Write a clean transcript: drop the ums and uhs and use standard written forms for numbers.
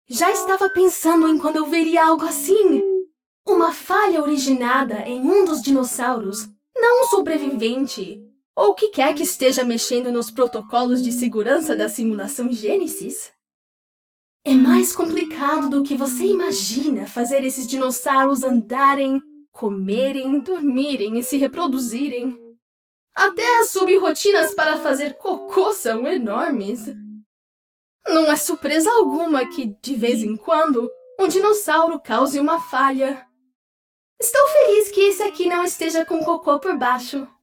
Já estava pensando em quando eu veria algo assim. Uma falha originada em um dos dinossauros, não um sobrevivente, ou o que quer que esteja mexendo nos protocolos de segurança da simulação Gênesis. É mais complicado do que você imagina fazer esses dinossauros andarem, comerem, dormirem e se reproduzirem. Até as subrrotinas para fazer cocô são enormes. Não é surpresa alguma que, de vez em quando, um dinossauro cause uma falha. Estou feliz que esse aqui não esteja com cocô por baixo.